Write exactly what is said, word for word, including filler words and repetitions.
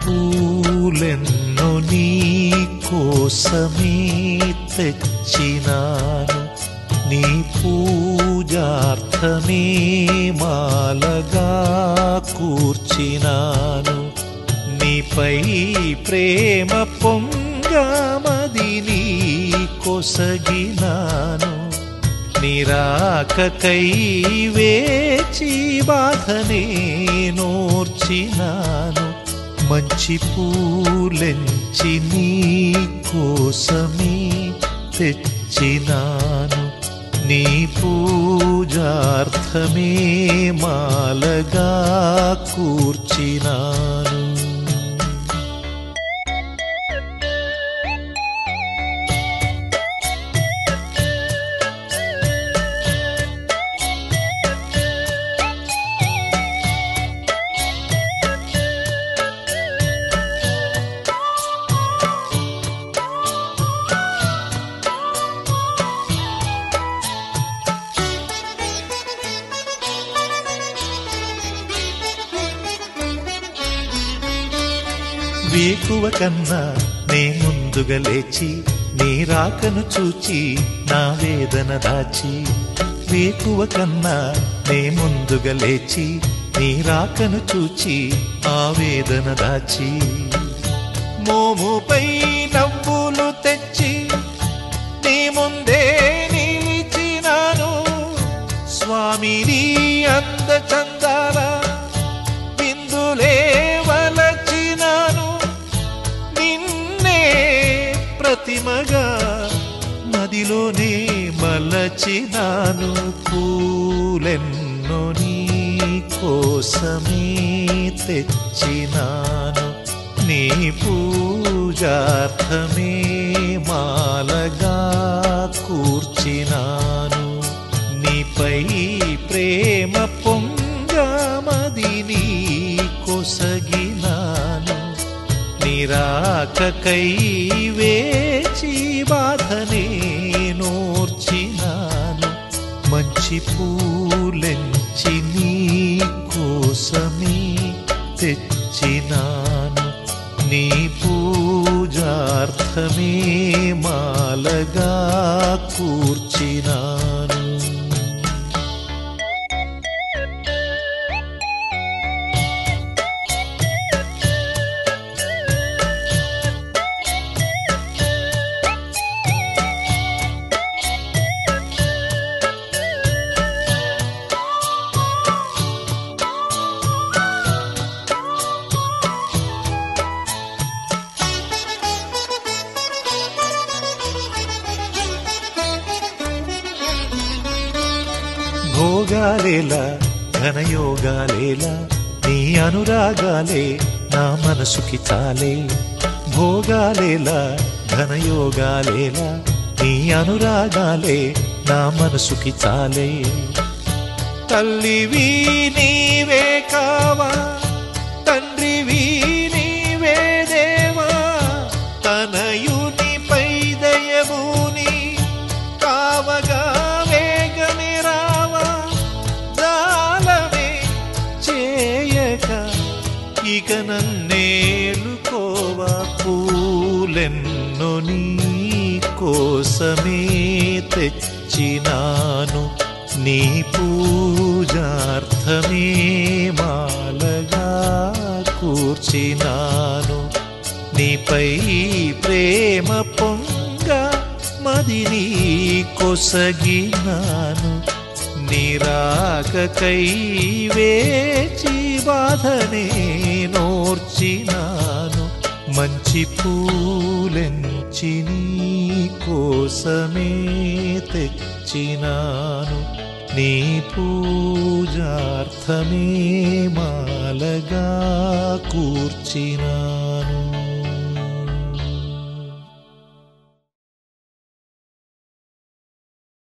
పూలెన్నో నీ కోసమే తెచ్చినాను, నీ పూజార్థమే మాలగా కూర్చినాను. నీపై ప్రేమ పొంగమదిని కొసగినాను, నిరాకకై వేచి బాధనే నోర్చినాను. మంచి పూలెంచి నీ కోసమే తెచ్చినాను, నీ పూజార్థమే మాలగా కూర్చినాను. వేకువ కన్నా నే ముందుగా లేచి నీ రాకను చూచి నా వేదన దాచి, వేకువ కన్నా నే ముందుగా లేచి నీ రాకను చూచి ఆ వేదన దాచి, మోముపై నవ్వులు తెచ్చి నీ ముందే నిలిచినాను. స్వామిని అంద చందాల బిందులే వలచినాను, నిన్నే ప్రతిమగా మదిలోనే మలచినాను. పూలెన్నో నీ కోసమే తెచ్చినాను, నీ పూజార్థమే మాలగా కూర్చినాను. నీపై ప్రేమ పొంగమదిని కొసగినాను, నిరాకకై వేచి బాధనే నోర్చినాను. మంచి పూలెంచి నీ కోసమే తెచ్చినాను, నీ పూజార్థమే మాలగా కూర్చినాను. భోగాలేలా ఘనయోగాలేలా నీ అనురాగాలే నా మనసుకి చాలే, భోగాలేలా ఘనయోగాలేలా నీ అనురాగాలే నా మనసుకి చాలే. తల్లివి నీవే కావా, తండ్రివి నీవే దేవా, తనయునిపై దయముని కావగా వేగమే రావా. జాలమే చేయక ఇక నన్నేలుకోవా, పూలెన్నో నీ కోసమే తెచ్చినాను, నీ పూజార్థమే మాలగా కూర్చినాను. నీపై ప్రేమ పొంగ మదిని కొసగినాను, నిరాకకై వేచి బాధనే నోర్చినాను. మంచి పూలెంచి నీ కోసమే తెచ్చినాను, నీ పూజార్థమే మాలగా కూర్చినాను.